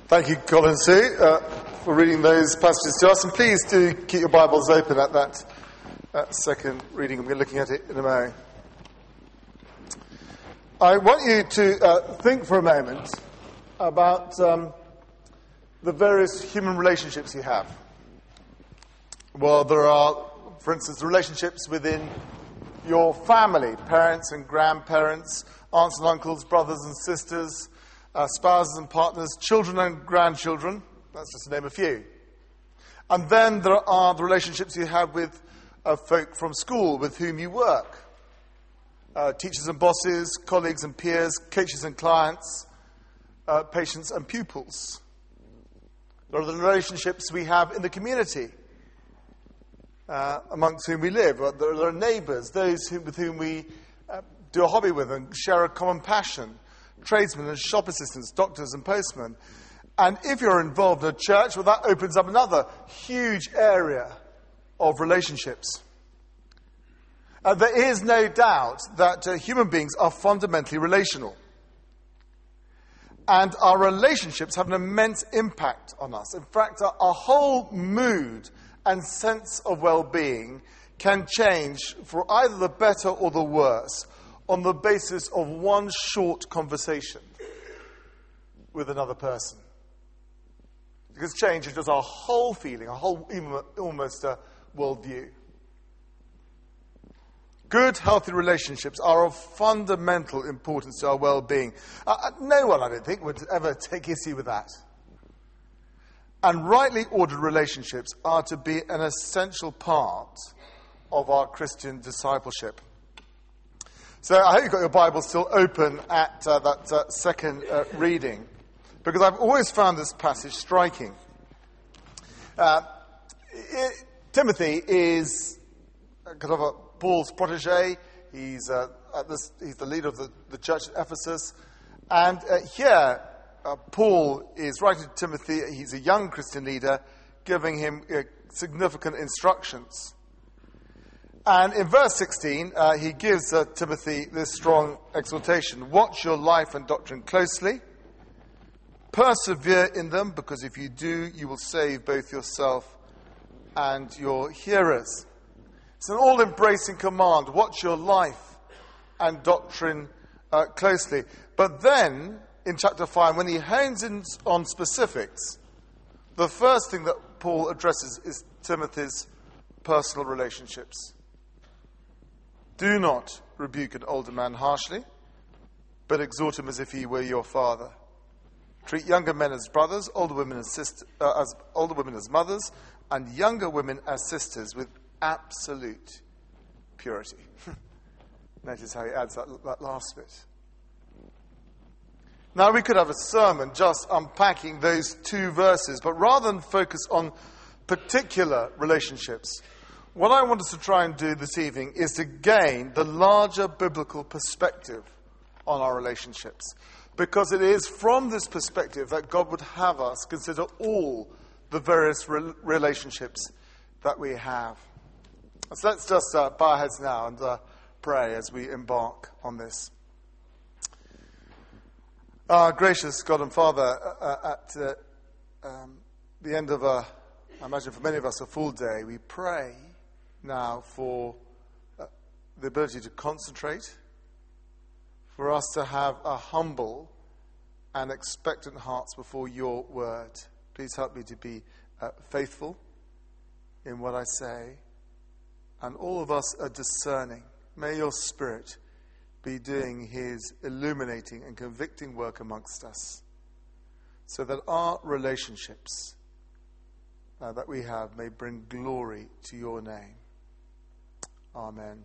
Thank you, Colin Sue, for reading those passages to us. And please do keep your Bibles open at that second reading, and we're looking at it in a moment. I want you to think for a moment about the various human relationships you have. Well, there are, for instance, the relationships within your family, parents and grandparents, aunts and uncles, brothers and sisters, spouses and partners, children and grandchildren. That's just to name a few. And then there are the relationships you have with folk from school with whom you work. Teachers and bosses, colleagues and peers, coaches and clients, patients and pupils. There are the relationships we have in the community amongst whom we live. There are neighbours, those with whom we do a hobby with and share a common passion. Tradesmen and shop assistants, doctors and postmen. And if you're involved in a church, well, that opens up another huge area of relationships. There is no doubt that human beings are fundamentally relational. And our relationships have an immense impact on us. In fact, our whole mood and sense of well-being can change for either the better or the worse on the basis of one short conversation with another person. Because change is just our whole feeling, our whole, even almost a worldview. Good, healthy relationships are of fundamental importance to our well-being. No one, I don't think, would ever take issue with that. And rightly ordered relationships are to be an essential part of our Christian discipleship. So I hope you've got your Bible still open at that second reading, because I've always found this passage striking. Timothy is kind of Paul's protege. He's the leader of the church at Ephesus. And here, Paul is writing to Timothy. He's a young Christian leader, giving him significant instructions. And in verse 16, he gives Timothy this strong exhortation. Watch your life and doctrine closely. Persevere in them, because if you do, you will save both yourself and your hearers. It's an all-embracing command. Watch your life and doctrine closely. But then, in chapter 5, when he hones in on specifics, the first thing that Paul addresses is Timothy's personal relationships. Do not rebuke an older man harshly, but exhort him as if he were your father. Treat younger men as brothers, older women as mothers, and younger women as sisters with absolute purity. Notice how he adds that last bit. Now, we could have a sermon just unpacking those two verses, but rather than focus on particular relationships, what I want us to try and do this evening is to gain the larger biblical perspective on our relationships. Because it is from this perspective that God would have us consider all the various relationships that we have. So let's just bow our heads now and pray as we embark on this. Our gracious God and Father, at the end of I imagine for many of us, a full day, we pray now for the ability to concentrate, for us to have a humble and expectant hearts before your word. Please help me to be faithful in what I say, and all of us are discerning. May your Spirit be doing his illuminating and convicting work amongst us, so that our relationships that we have may bring glory to your name. Amen.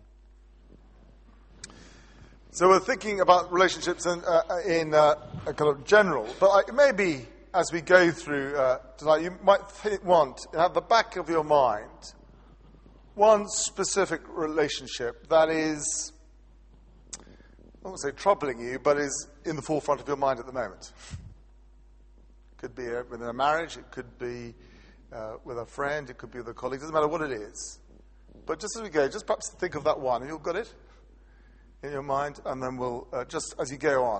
So we're thinking about relationships in a kind of general, but it may be as we go through tonight, you might want to have the back of your mind one specific relationship that is, I won't say troubling you, but is in the forefront of your mind at the moment. It could be within a marriage, it could be with a friend, it could be with a colleague, it doesn't matter what it is. But just as we go, just perhaps think of that one. Have you got it in your mind? And then we'll, just as you go on,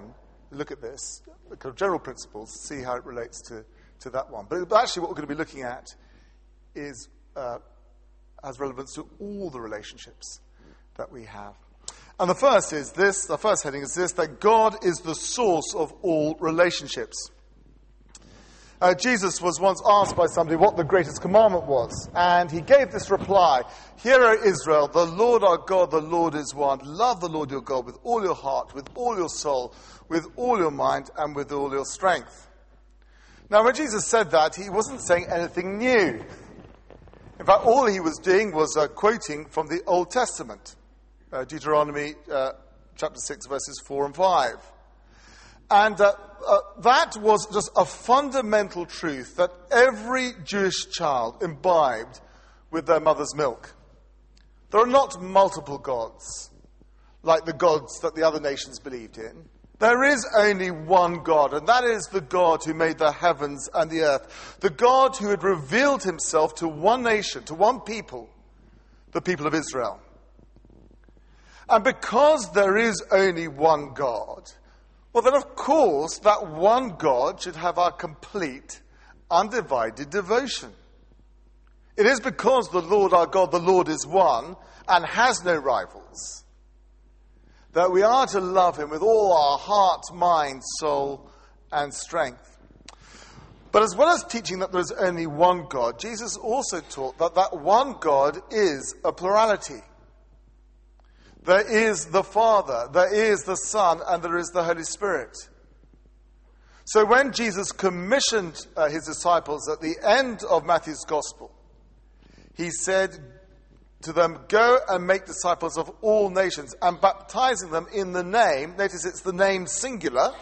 look at this, the kind of general principles, see how it relates to that one. But actually what we're going to be looking at is has relevance to all the relationships that we have. And the first heading is this, that God is the source of all relationships. Jesus was once asked by somebody what the greatest commandment was, and he gave this reply, "Hear, O Israel, the Lord our God, the Lord is one. Love the Lord your God with all your heart, with all your soul, with all your mind, and with all your strength." Now, when Jesus said that, he wasn't saying anything new. In fact, all he was doing was quoting from the Old Testament, Deuteronomy chapter 6, verses 4 and 5. And that was just a fundamental truth that every Jewish child imbibed with their mother's milk. There are not multiple gods, like the gods that the other nations believed in. There is only one God, and that is the God who made the heavens and the earth. The God who had revealed himself to one nation, to one people, the people of Israel. And because there is only one God, well, then, of course, that one God should have our complete, undivided devotion. It is because the Lord our God, the Lord is one, and has no rivals, that we are to love him with all our heart, mind, soul, and strength. But as well as teaching that there is only one God, Jesus also taught that that one God is a plurality. There is the Father, there is the Son, and there is the Holy Spirit. So when Jesus commissioned his disciples at the end of Matthew's Gospel, he said to them, "Go and make disciples of all nations, and baptizing them in the name," notice it's the name singular,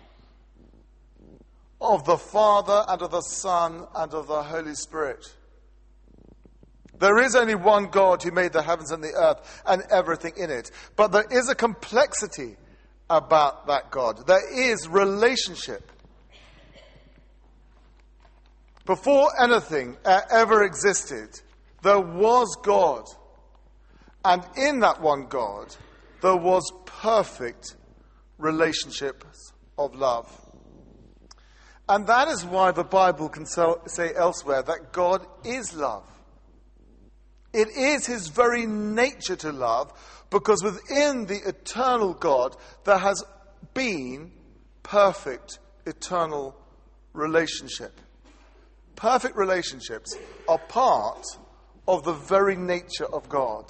"of the Father and of the Son and of the Holy Spirit." There is only one God who made the heavens and the earth and everything in it. But there is a complexity about that God. There is relationship. Before anything ever existed, there was God. And in that one God, there was perfect relationship of love. And that is why the Bible can say elsewhere that God is love. It is his very nature to love, because within the eternal God there has been perfect eternal relationship. Perfect relationships are part of the very nature of God.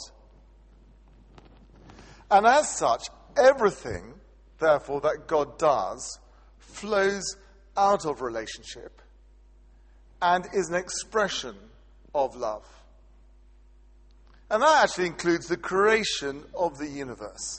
And as such, everything, therefore, that God does flows out of relationship and is an expression of love. And that actually includes the creation of the universe.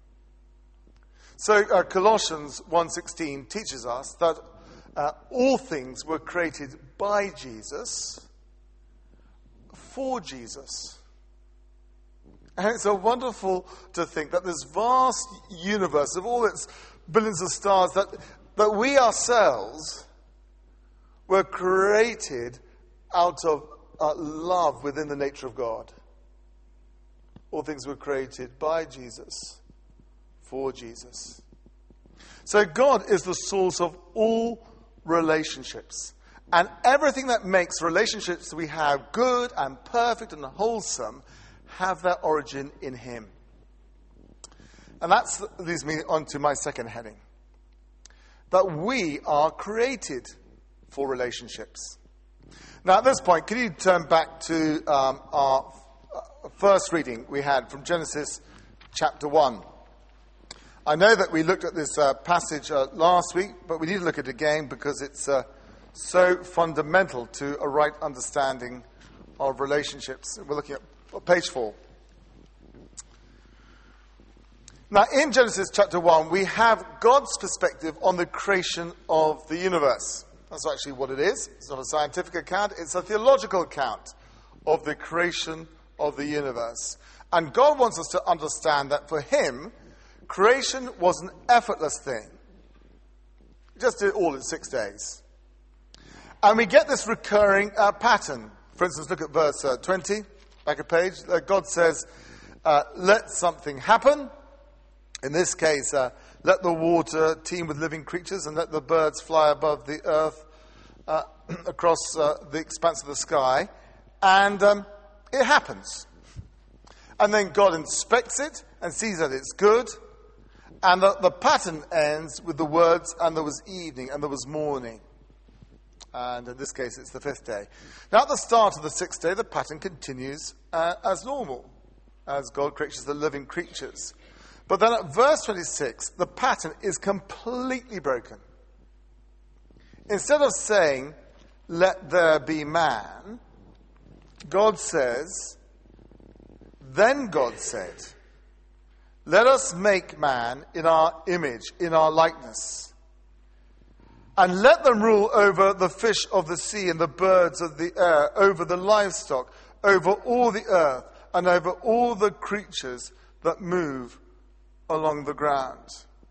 So Colossians 1:16 teaches us that all things were created by Jesus, for Jesus. And it's so wonderful to think that this vast universe of all its billions of stars, that we ourselves were created out of love within the nature of God. All things were created by Jesus, for Jesus. So God is the source of all relationships. And everything that makes relationships we have good and perfect and wholesome have their origin in him. And that leads me on to my second heading. That we are created for relationships. Now at this point, can you turn back to our first reading we had from Genesis chapter 1. I know that we looked at this passage last week, but we need to look at it again because it's so fundamental to a right understanding of relationships. We're looking at page 4. Now, in Genesis chapter 1, we have God's perspective on the creation of the universe. That's actually what it is. It's not a scientific account, it's a theological account of the creation of the universe. And God wants us to understand that for him, creation was an effortless thing. He just did it all in 6 days. And we get this recurring pattern. For instance, look at verse 20, back a page. God says, let something happen. In this case, let the water teem with living creatures, and let the birds fly above the earth across the expanse of the sky. And it happens. And then God inspects it and sees that it's good. And the pattern ends with the words, and there was evening, and there was morning. And in this case, it's the fifth day. Now, at the start of the sixth day, the pattern continues as normal, as God creates the living creatures. But then at verse 26, the pattern is completely broken. Instead of saying, let there be man, God says, then God said, let us make man in our image, in our likeness, and let them rule over the fish of the sea and the birds of the air, over the livestock, over all the earth, and over all the creatures that move along the ground.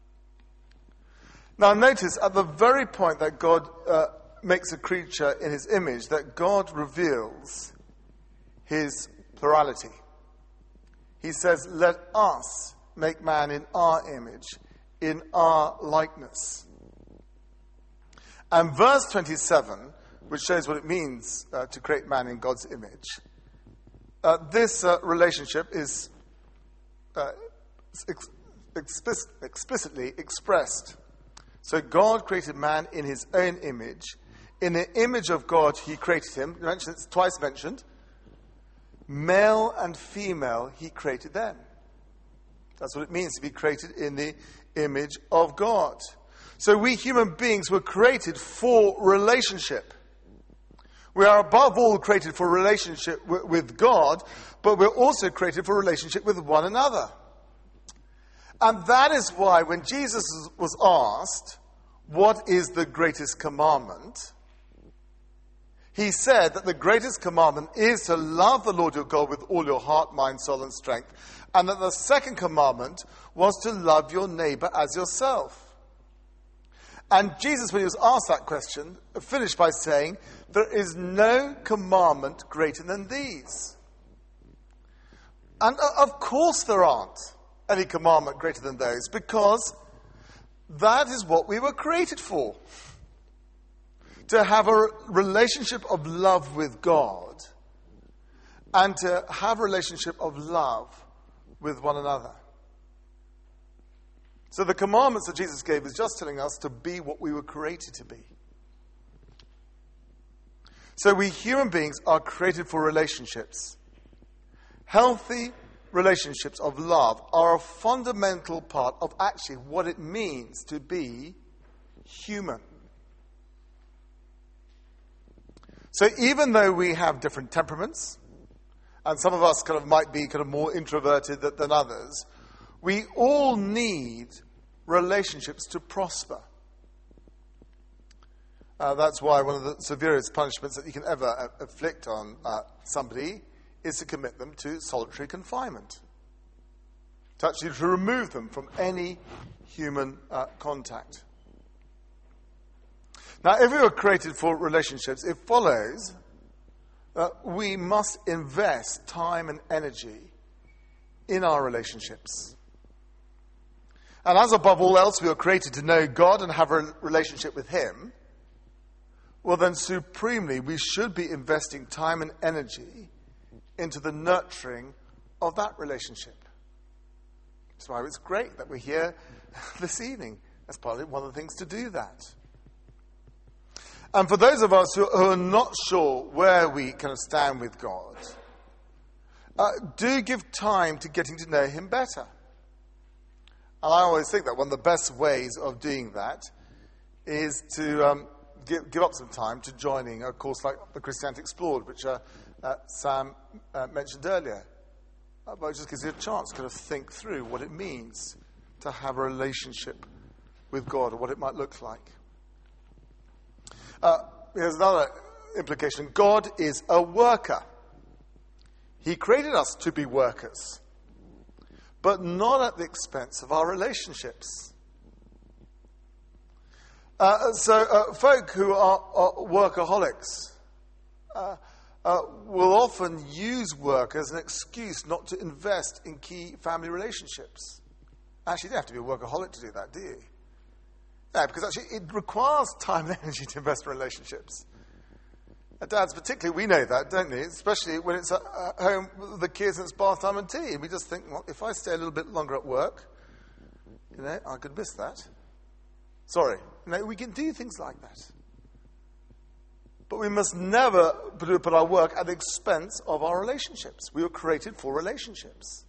Now notice at the very point that God makes a creature in his image, that God reveals his plurality. He says, let us make man in our image, in our likeness. And verse 27, which shows what it means to create man in God's image, this relationship is explicitly expressed. So God created man in his own image. In the image of God, he created him. It's twice mentioned. Male and female, he created them. That's what it means to be created in the image of God. So we human beings were created for relationship. We are above all created for relationship with God, but we're also created for relationship with one another. And that is why when Jesus was asked, what is the greatest commandment? He said that the greatest commandment is to love the Lord your God with all your heart, mind, soul, and strength. And that the second commandment was to love your neighbor as yourself. And Jesus, when he was asked that question, finished by saying, there is no commandment greater than these. And of course there aren't any commandment greater than those, because that is what we were created for. To have a relationship of love with God, and to have a relationship of love with one another. So the commandments that Jesus gave is just telling us to be what we were created to be. So we human beings are created for relationships. Healthy relationships of love are a fundamental part of actually what it means to be human. So even though we have different temperaments, and some of us might be more introverted than others, we all need relationships to prosper. That's why one of the severest punishments that you can ever inflict on somebody is to commit them to solitary confinement. To remove them from any human contact. Now, if we were created for relationships, it follows that we must invest time and energy in our relationships. And as above all else we are created to know God and have a relationship with him, well then supremely we should be investing time and energy into the nurturing of that relationship. That's why it's great that we're here this evening. That's partly one of the things to do that. And for those of us who are not sure where we stand with God, do give time to getting to know him better. And I always think that one of the best ways of doing that is to give up some time to joining a course like the Christianity Explored, which Sam mentioned earlier. But it just gives you a chance to think through what it means to have a relationship with God, or what it might look like. Here's another implication. God is a worker. He created us to be workers, but not at the expense of our relationships. So folk who are workaholics will often use work as an excuse not to invest in key family relationships. Actually, you don't have to be a workaholic to do that, do you? No, because actually it requires time and energy to invest in relationships. Dads particularly, we know that, don't we? Especially when it's at home with the kids and it's bath time and tea. And we just think, well, if I stay a little bit longer at work, I could miss that. Sorry. We can do things like that. But we must never put our work at the expense of our relationships. We were created for relationships.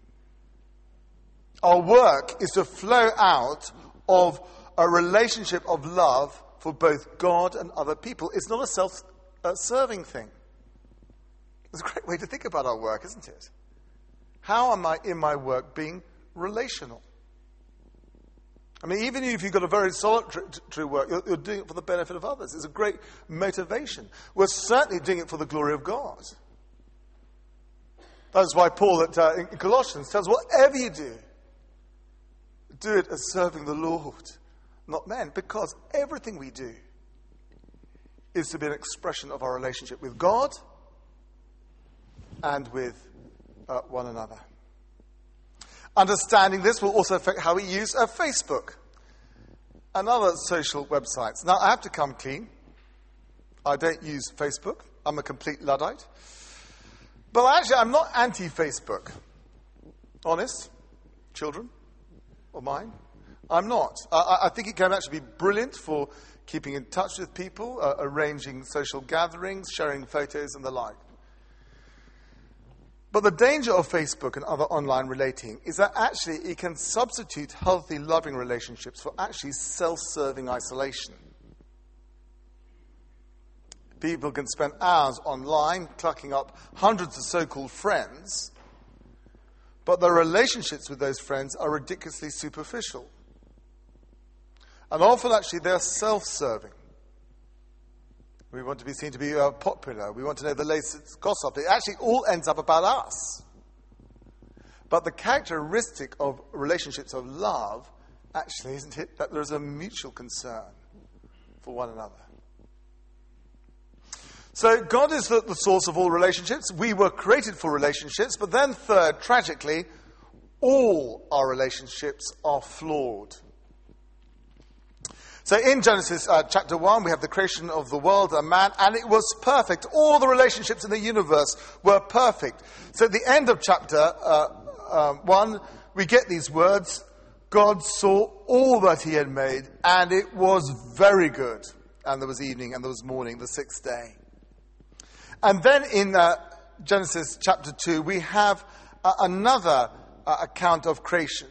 Our work is to flow out of a relationship of love for both God and other people. It's not a self-serving thing. It's a great way to think about our work, isn't it? How am I in my work being relational? I mean, even if you've got a very solitary work, you're doing it for the benefit of others. It's a great motivation. We're certainly doing it for the glory of God. That's why Paul in Colossians tells us, whatever you do it as serving the Lord, not men, because everything we do is to be an expression of our relationship with God and with one another. Understanding this will also affect how we use Facebook and other social websites. Now, I have to come clean. I don't use Facebook. I'm a complete Luddite. But actually, I'm not anti-Facebook. Honest, children of mine, I'm not. I think it can actually be brilliant for keeping in touch with people, arranging social gatherings, sharing photos and the like. But the danger of Facebook and other online relating is that actually it can substitute healthy, loving relationships for actually self-serving isolation. People can spend hours online clucking up hundreds of so-called friends, but their relationships with those friends are ridiculously superficial. And often actually they're self-serving. We want to be seen to be popular. We want to know the latest gossip. It actually all ends up about us. But the characteristic of relationships of love, actually, isn't it, that there's a mutual concern for one another. So God is the source of all relationships. We were created for relationships. But then third, tragically, all our relationships are flawed. So in Genesis chapter 1, we have the creation of the world and man, and it was perfect. All the relationships in the universe were perfect. So at the end of chapter 1, we get these words, God saw all that he had made, and it was very good. And there was evening, and there was morning, the sixth day. And then in Genesis chapter 2, we have another account of creation.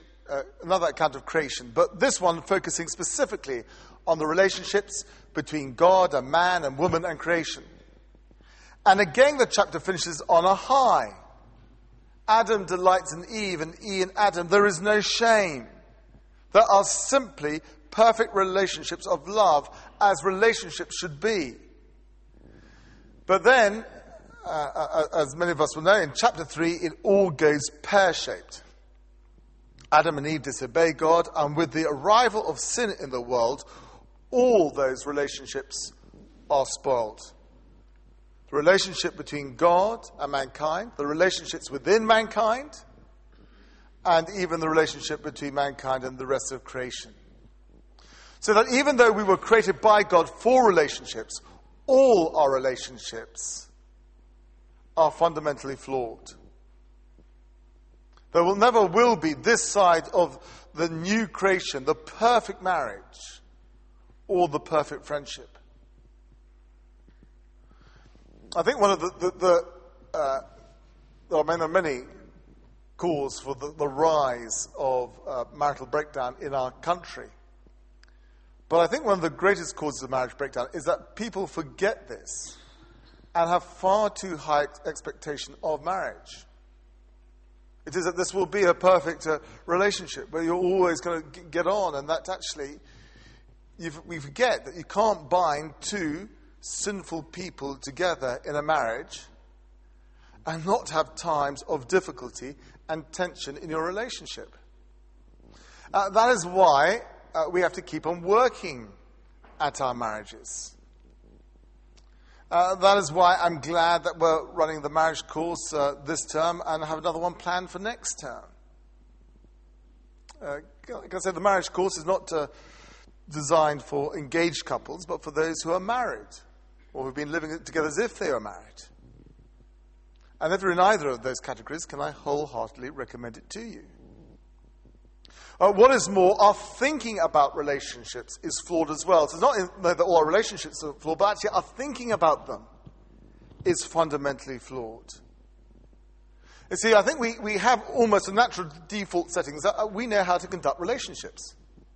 But this one focusing specifically on the relationships between God and man and woman and creation. And again, the chapter finishes on a high. Adam delights in Eve, and Eve in Adam. There is no shame. There are simply perfect relationships of love, as relationships should be. But then, as many of us will know, in chapter 3, it all goes pear-shaped. Adam and Eve disobey God, and with the arrival of sin in the world, all those relationships are spoiled. The relationship between God and mankind, the relationships within mankind, and even the relationship between mankind and the rest of creation. So that even though we were created by God for relationships, all our relationships are fundamentally flawed. There never will be this side of the new creation, the perfect marriage, or the perfect friendship. I think one of there are many cause for the rise of marital breakdown in our country. But I think one of the greatest causes of marriage breakdown is that people forget this and have far too high expectation of marriage. It is that this will be a perfect relationship where you're always going to get on, and that actually we forget that you can't bind two sinful people together in a marriage and not have times of difficulty and tension in your relationship. That is why we have to keep on working at our marriages. That is why I'm glad that we're running the marriage course this term and have another one planned for next term. Like I said, the marriage course is not designed for engaged couples, but for those who are married or who've been living together as if they are married. And if you're in either of those categories, can I wholeheartedly recommend it to you? What is more, our thinking about relationships is flawed as well. So it's not that all our relationships are flawed, but actually our thinking about them is fundamentally flawed. You see, I think we have almost a natural default settings that we know how to conduct relationships.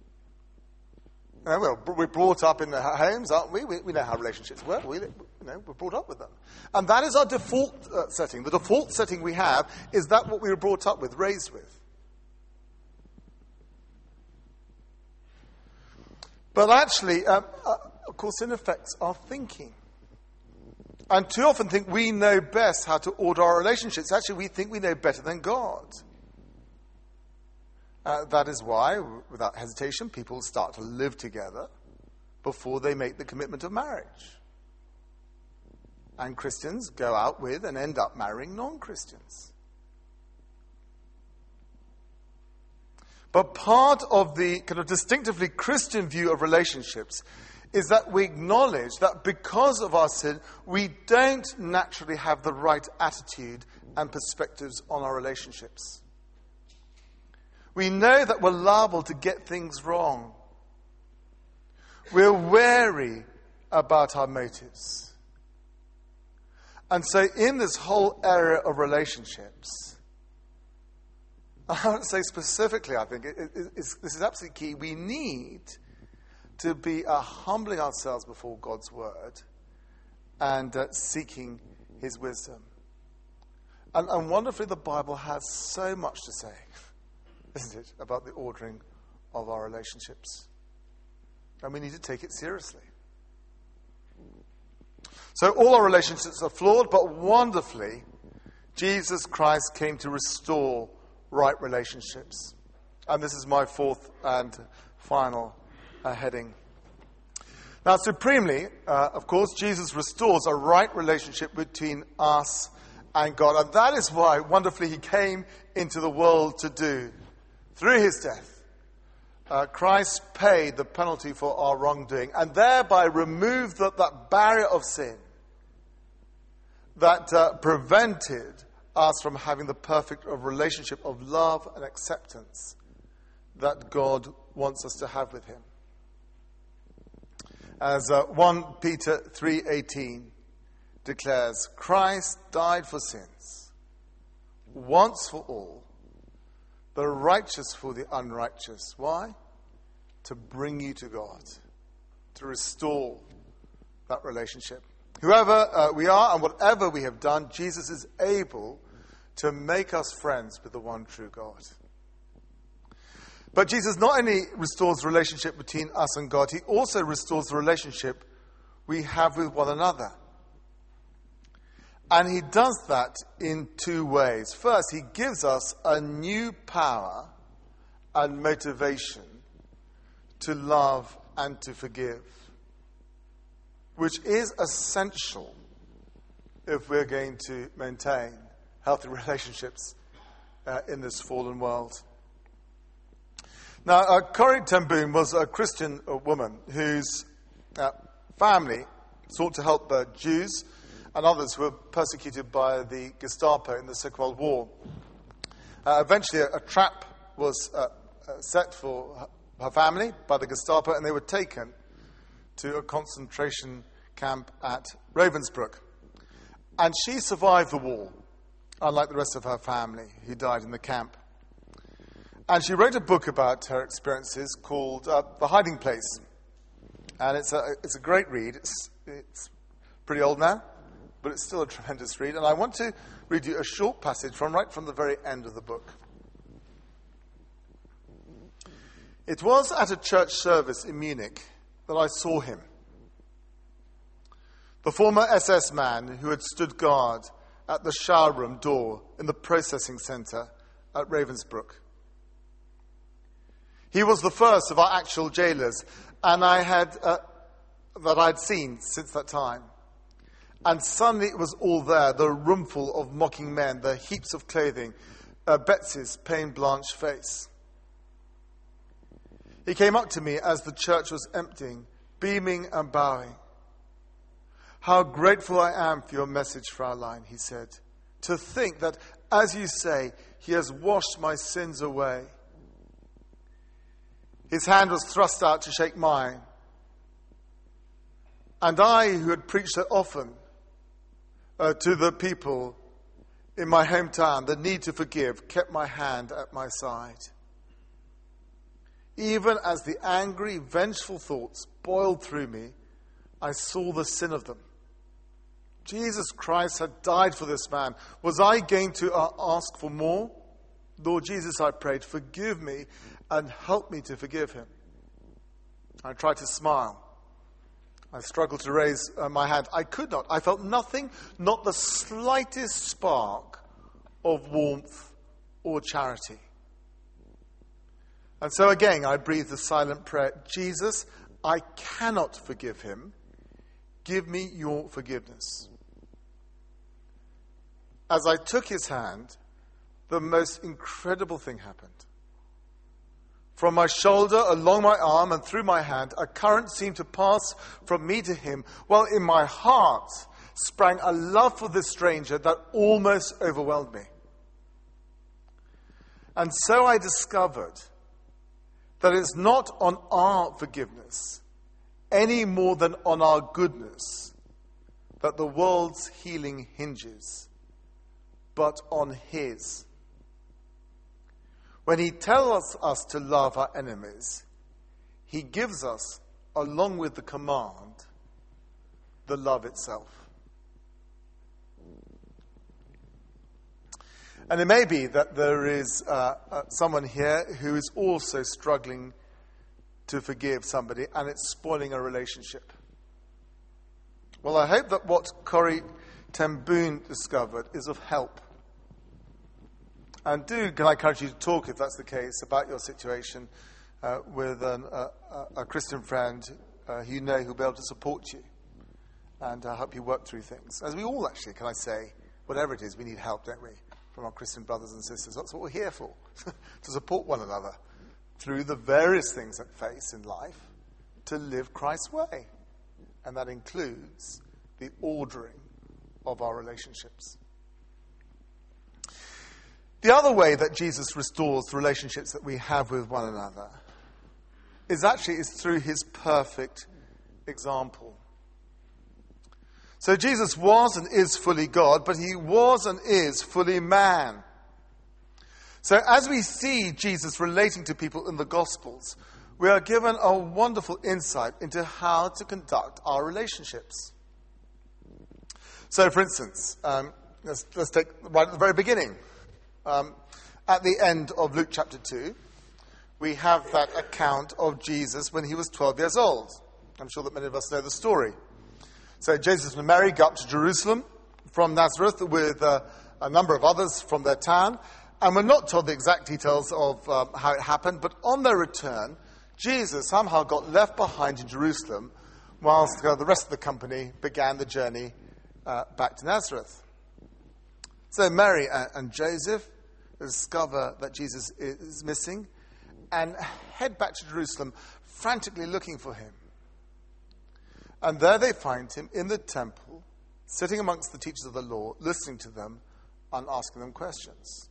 We're brought up in the homes, aren't we? We know how relationships work. We're brought up with them. And that is our default setting. The default setting we have is that what we were brought up with, raised with. But actually, of course, sin affects our thinking. And too often think we know best how to order our relationships. Actually, we think we know better than God. That is why, without hesitation, people start to live together before they make the commitment of marriage. And Christians go out with and end up marrying non-Christians. But part of the kind of distinctively Christian view of relationships is that we acknowledge that because of our sin, we don't naturally have the right attitude and perspectives on our relationships. We know that we're liable to get things wrong. We're wary about our motives. And so in this whole area of relationships, I want to say specifically, I think, this is absolutely key. We need to be humbling ourselves before God's word and seeking his wisdom. And wonderfully, the Bible has so much to say, isn't it, about the ordering of our relationships. And we need to take it seriously. So all our relationships are flawed, but wonderfully, Jesus Christ came to restore right relationships. And this is my fourth and final heading. Now, supremely, of course, Jesus restores a right relationship between us and God. And that is why, wonderfully, he came into the world to do. Through his death, Christ paid the penalty for our wrongdoing and thereby removed that barrier of sin that prevented us from having the perfect relationship of love and acceptance that God wants us to have with him. As 1 Peter 3:18 declares, Christ died for sins, once for all, the righteous for the unrighteous. Why? To bring you to God, to restore that relationship. Whoever we are and whatever we have done, Jesus is able to make us friends with the one true God. But Jesus not only restores the relationship between us and God, he also restores the relationship we have with one another. And he does that in two ways. First, he gives us a new power and motivation to love and to forgive, which is essential if we're going to maintain healthy relationships in this fallen world. Now, Corrie ten Boom was a Christian woman whose family sought to help Jews and others who were persecuted by the Gestapo in the Second World War. Eventually, a trap was set for her family by the Gestapo, and they were taken to a concentration camp at Ravensbrück. And she survived the war, unlike the rest of her family who died in the camp. And she wrote a book about her experiences called The Hiding Place. And it's a great read. It's pretty old now, but it's still a tremendous read. And I want to read you a short passage right from the very end of the book. It was at a church service in Munich that I saw him. The former SS man who had stood guard at the shower room door in the processing centre at Ravensbrück. He was the first of our actual jailers, and that I'd seen since that time. And suddenly it was all there, the roomful of mocking men, the heaps of clothing, Betsy's pain-blanched face. He came up to me as the church was emptying, beaming and bowing. "How grateful I am for your message, Fraulein," he said. "To think that, as you say, he has washed my sins away." His hand was thrust out to shake mine. And I, who had preached so often to the people in my hometown the need to forgive, kept my hand at my side. Even as the angry, vengeful thoughts boiled through me, I saw the sin of them. Jesus Christ had died for this man. Was I going to ask for more? "Lord Jesus," I prayed, "forgive me and help me to forgive him." I tried to smile. I struggled to raise my hand. I could not. I felt nothing, not the slightest spark of warmth or charity. And so again, I breathed a silent prayer. "Jesus, I cannot forgive him. Give me your forgiveness." As I took his hand, the most incredible thing happened. From my shoulder, along my arm, and through my hand, a current seemed to pass from me to him, while in my heart sprang a love for this stranger that almost overwhelmed me. And so I discovered that it's not on our forgiveness, any more than on our goodness, that the world's healing hinges, but on his. When he tells us to love our enemies, he gives us, along with the command, the love itself. And it may be that there is someone here who is also struggling to forgive somebody, and it's spoiling a relationship. Well, I hope that what Corrie ten Boom discovered is of help. And can I encourage you to talk, if that's the case, about your situation with a Christian friend who you know who'll be able to support you and help you work through things. As we all actually, can I say, whatever it is, we need help, don't we, from our Christian brothers and sisters. That's what we're here for, to support one another through the various things that we face in life to live Christ's way. And that includes the ordering of our relationships. The other way that Jesus restores the relationships that we have with one another is through his perfect example. So Jesus was and is fully God, but he was and is fully man. So as we see Jesus relating to people in the Gospels, we are given a wonderful insight into how to conduct our relationships. So, for instance, let's take right at the very beginning. At the end of Luke chapter 2, we have that account of Jesus when he was 12 years old. I'm sure that many of us know the story. So Joseph and Mary go up to Jerusalem from Nazareth with a number of others from their town. And we're not told the exact details of how it happened, but on their return, Jesus somehow got left behind in Jerusalem whilst the rest of the company began the journey back to Nazareth. So Mary and Joseph discover that Jesus is missing and head back to Jerusalem, frantically looking for him. And there they find him in the temple, sitting amongst the teachers of the law, listening to them and asking them questions.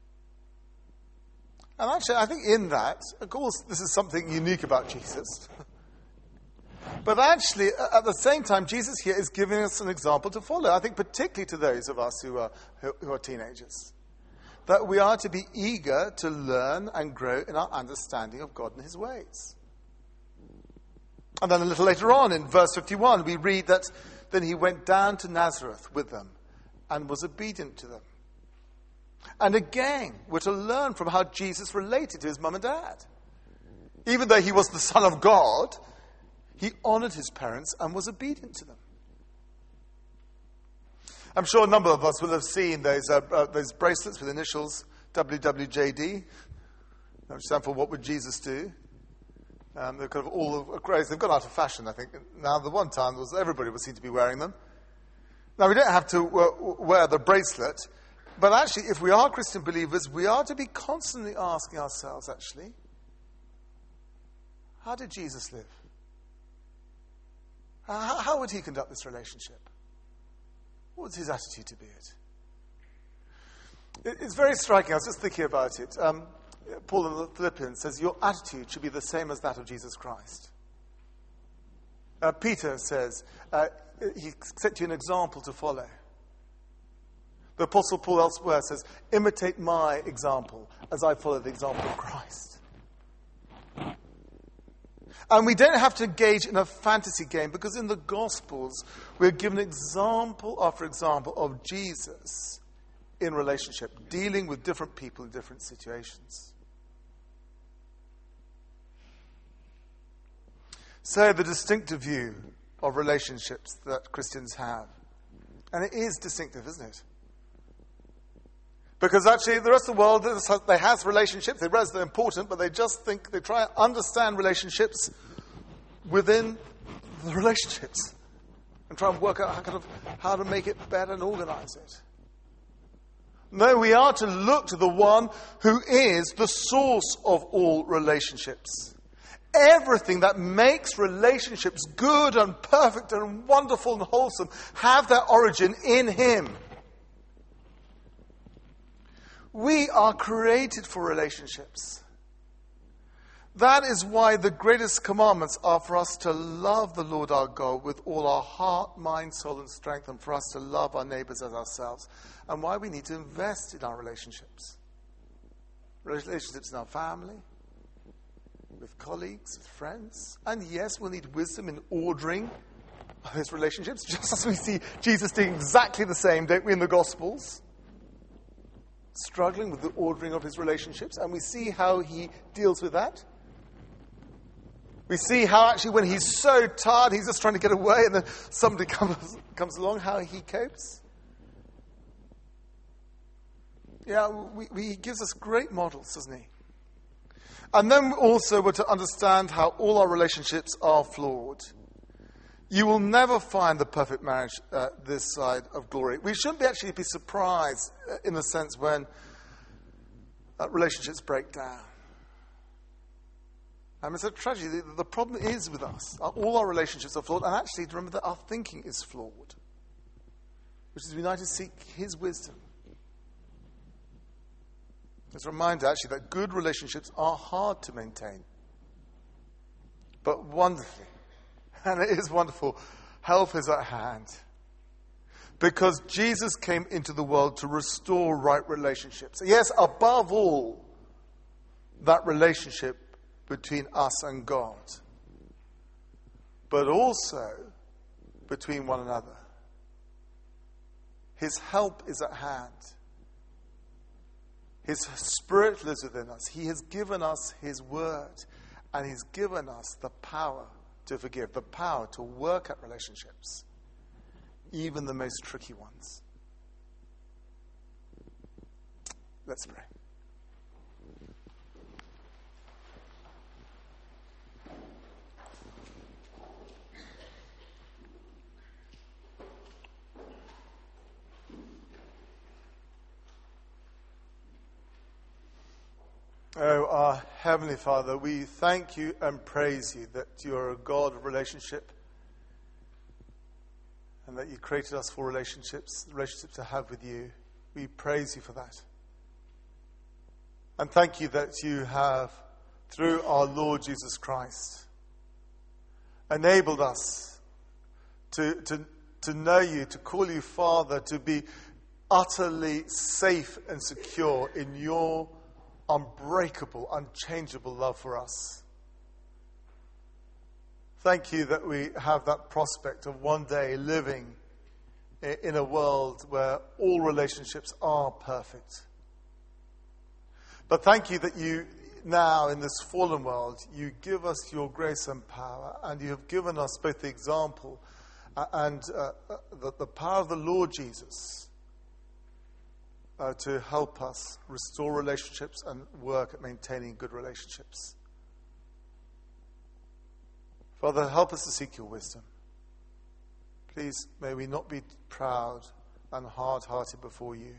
And actually, I think in that, of course, this is something unique about Jesus. But actually, at the same time, Jesus here is giving us an example to follow. I think particularly to those of us who are teenagers. That we are to be eager to learn and grow in our understanding of God and his ways. And then a little later on, in verse 51, we read that then he went down to Nazareth with them and was obedient to them. And again, we're to learn from how Jesus related to his mum and dad. Even though he was the Son of God, he honored his parents and was obedient to them. I'm sure a number of us will have seen those bracelets with initials WWJD, which stand for What Would Jesus Do? They're kind of all crazy. They've gone out of fashion, I think. Now, the one time everybody would seem to be wearing them. Now, we don't have to wear the bracelet, but actually, if we are Christian believers, we are to be constantly asking ourselves, actually, How did Jesus live? How would he conduct this relationship? What was his attitude to be it? It's very striking. I was just thinking about it. Paul in the Philippians says, your attitude should be the same as that of Jesus Christ. Peter says, he set you an example to follow. The Apostle Paul elsewhere says, imitate my example as I follow the example of Christ. And we don't have to engage in a fantasy game, because in the Gospels we're given example after example of Jesus in relationship, dealing with different people in different situations. So the distinctive view of relationships that Christians have, and it is distinctive, isn't it? Because actually the rest of the world, they have relationships, they realize they're important, but they just think, they try and understand relationships within the relationships and try and work out how to make it better and organize it. No, we are to look to the one who is the source of all relationships. Everything that makes relationships good and perfect and wonderful and wholesome have their origin in him. We are created for relationships. That is why the greatest commandments are for us to love the Lord our God with all our heart, mind, soul, and strength, and for us to love our neighbors as ourselves. And why we need to invest in our relationships. Relationships in our family, with colleagues, with friends. And yes, we'll need wisdom in ordering those relationships, just as we see Jesus doing exactly the same, don't we, in the Gospels? Struggling with the ordering of his relationships, and we see how he deals with that. We see how actually when he's so tired, he's just trying to get away, and then somebody comes along, how he copes. Yeah, he gives us great models, doesn't he? And then also we're to understand how all our relationships are flawed. You will never find the perfect marriage this side of glory. We shouldn't actually be surprised in the sense when relationships break down. It's a tragedy. The problem is with us. All our relationships are flawed. And actually, remember that our thinking is flawed. Which is we need to seek his wisdom. It's a reminder, actually, that good relationships are hard to maintain. But wonderfully, and it is wonderful, help is at hand. Because Jesus came into the world to restore right relationships. Yes, above all, that relationship between us and God. But also between one another. His help is at hand. His Spirit lives within us. He has given us his word. And he's given us the power to forgive, the power to work at relationships, even the most tricky ones. Let's pray. Oh, our Heavenly Father, we thank you and praise you that you are a God of relationship and that you created us for relationships to have with you. We praise you for that. And thank you that you have, through our Lord Jesus Christ, enabled us to know you, to call you Father, to be utterly safe and secure in your unbreakable, unchangeable love for us. Thank you that we have that prospect of one day living in a world where all relationships are perfect. But thank you that you now, in this fallen world, you give us your grace and power, and you have given us both the example and the power of the Lord Jesus to help us restore relationships and work at maintaining good relationships. Father, help us to seek your wisdom. Please, may we not be proud and hard-hearted before you.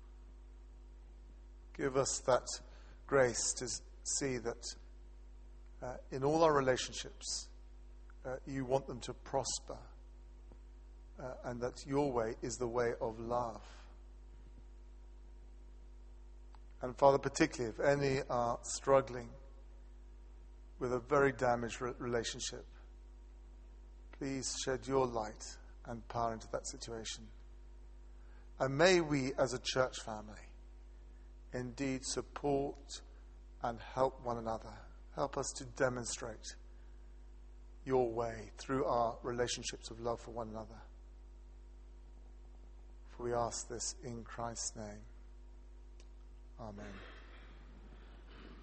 Give us that grace to see that in all our relationships, you want them to prosper, and that your way is the way of love. And Father, particularly if any are struggling with a very damaged relationship, please shed your light and power into that situation. And may we as a church family indeed support and help one another. Help us to demonstrate your way through our relationships of love for one another. For we ask this in Christ's name. Amen.